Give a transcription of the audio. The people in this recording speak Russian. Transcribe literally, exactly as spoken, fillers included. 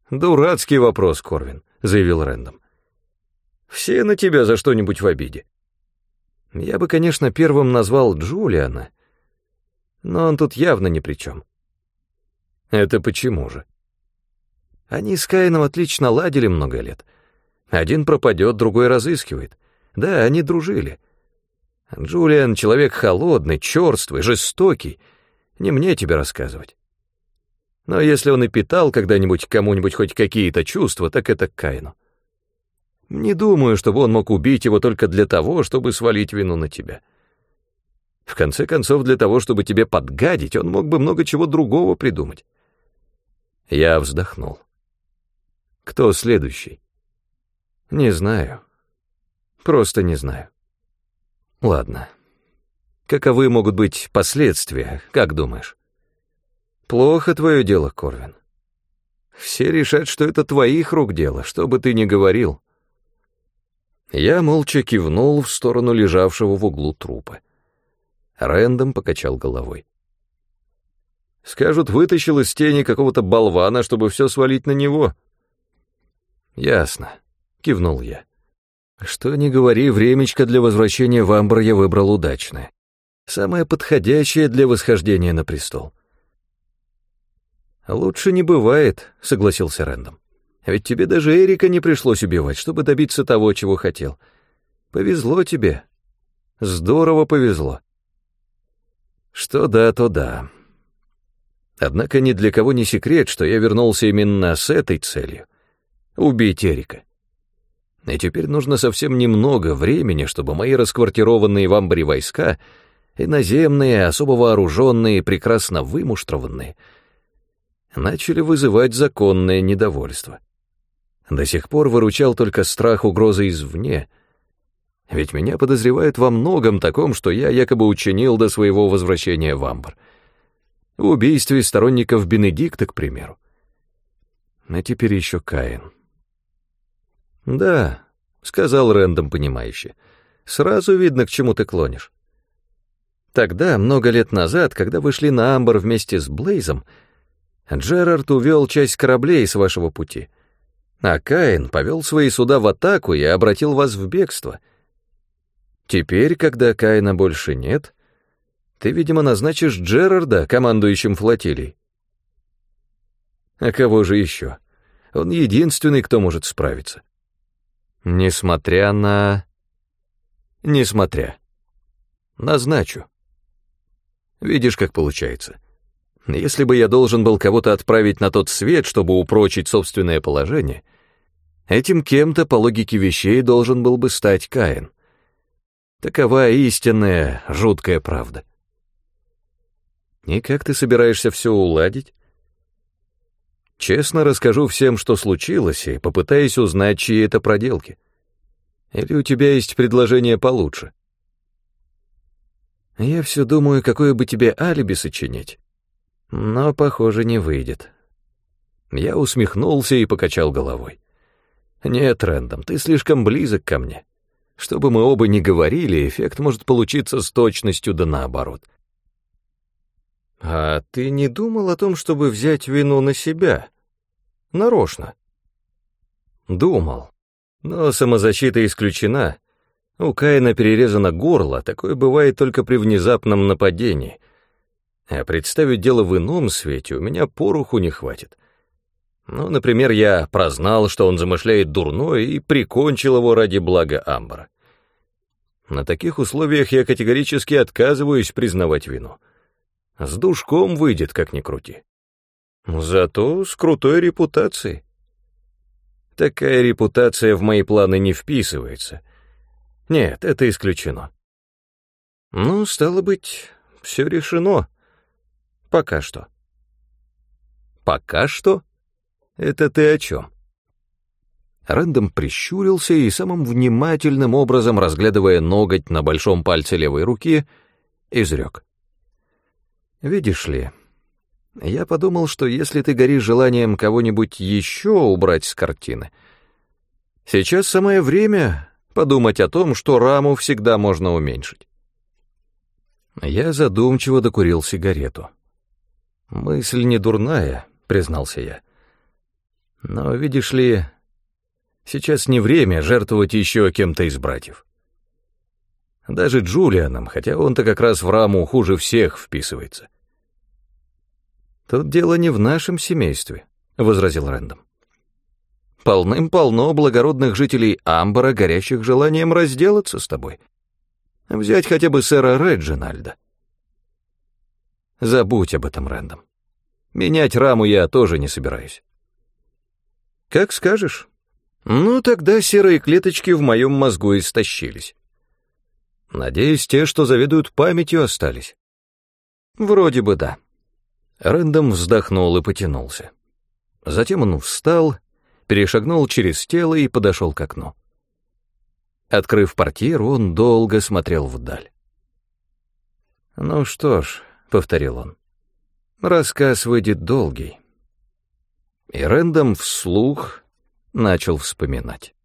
«Дурацкий вопрос, Корвин», — заявил Рэндом. «Все на тебя за что-нибудь в обиде. Я бы, конечно, первым назвал Джулиана, но он тут явно ни при чем». «Это почему же?» «Они с Каином отлично ладили много лет. Один пропадет, другой разыскивает. Да, они дружили. Джулиан — человек холодный, черствый, жестокий. Не мне тебе рассказывать. Но если он и питал когда-нибудь кому-нибудь хоть какие-то чувства, так это к Каину. Не думаю, чтобы он мог убить его только для того, чтобы свалить вину на тебя. В конце концов, для того, чтобы тебе подгадить, он мог бы много чего другого придумать». Я вздохнул. «Кто следующий?» «Не знаю. Просто не знаю». «Ладно. Каковы могут быть последствия, как думаешь?» «Плохо твое дело, Корвин. Все решат, что это твоих рук дело, что бы ты ни говорил». Я молча кивнул в сторону лежавшего в углу трупа. Рэндом покачал головой. «Скажут, вытащил из тени какого-то болвана, чтобы все свалить на него». «Ясно», — кивнул я. «Что ни говори, времечко для возвращения в Амбр я выбрал удачное. Самое подходящее для восхождения на престол». «Лучше не бывает», — согласился Рэндом. «Ведь тебе даже Эрика не пришлось убивать, чтобы добиться того, чего хотел. Повезло тебе. Здорово повезло». «Что да, то да. Однако ни для кого не секрет, что я вернулся именно с этой целью — убить Эрика. И теперь нужно совсем немного времени, чтобы мои расквартированные в Амбре войска, иноземные, особо вооруженные, прекрасно вымуштрованные, начали вызывать законное недовольство. До сих пор выручал только страх угрозы извне, ведь меня подозревают во многом таком, что я якобы учинил до своего возвращения в Амбр. В убийстве сторонников Бенедикта, к примеру. А теперь еще Каин. «Да», — сказал Рэндом понимающе, — «сразу видно, к чему ты клонишь. Тогда, много лет назад, когда вы шли на Амбр вместе с Блейзом, Джерард увел часть кораблей с вашего пути, а Каин повел свои суда в атаку и обратил вас в бегство. Теперь, когда Каина больше нет, ты, видимо, назначишь Джерарда командующим флотилией. А кого же еще? Он единственный, кто может справиться. Несмотря на... Несмотря. Назначу. Видишь, как получается. Если бы я должен был кого-то отправить на тот свет, чтобы упрочить собственное положение, этим кем-то, по логике вещей, должен был бы стать Каин. Такова истинная, жуткая правда. И как ты собираешься все уладить? Честно расскажу всем, что случилось, и попытаюсь узнать, чьи это проделки. Или у тебя есть предложение получше? Я все думаю, какое бы тебе алиби сочинить. Но, похоже, не выйдет. Я усмехнулся и покачал головой. Нет, Рэндом, ты слишком близок ко мне. Что бы мы оба ни говорили, эффект может получиться с точностью да наоборот. А ты не думал о том, чтобы взять вину на себя? Нарочно. Думал. Но самозащита исключена. У Каина перерезано горло, такое бывает только при внезапном нападении. А представить дело в ином свете у меня пороху не хватит. Ну, например, я прознал, что он замышляет дурное, и прикончил его ради блага Амбра. На таких условиях я категорически отказываюсь признавать вину. С душком выйдет, как ни крути. Зато с крутой репутацией. Такая репутация в мои планы не вписывается. Нет, это исключено. Ну, стало быть, все решено. Пока что. Пока что? Это ты о чем? Рэндом прищурился и самым внимательным образом, разглядывая ноготь на большом пальце левой руки, изрек. Видишь ли, я подумал, что если ты горишь желанием кого-нибудь еще убрать с картины, сейчас самое время подумать о том, что раму всегда можно уменьшить. Я задумчиво докурил сигарету. «Мысль не дурная», — признался я. Но, видишь ли, сейчас не время жертвовать еще кем-то из братьев. Даже Джулианом, хотя он-то как раз в раму хуже всех вписывается. «Тут дело не в нашем семействе», — возразил Рэндом. «Полным-полно благородных жителей Амбара, горящих желанием разделаться с тобой. Взять хотя бы сэра Реджинальда». «Забудь об этом, Рэндом. Менять раму я тоже не собираюсь». «Как скажешь. Ну, тогда серые клеточки в моем мозгу истощились. Надеюсь, те, что заведуют памятью, остались». «Вроде бы да». Рэндом вздохнул и потянулся. Затем он встал, перешагнул через тело и подошел к окну. Открыв портьеру, он долго смотрел вдаль. «Ну что ж», — повторил он, — «рассказ выйдет долгий». И Рэндом вслух начал вспоминать.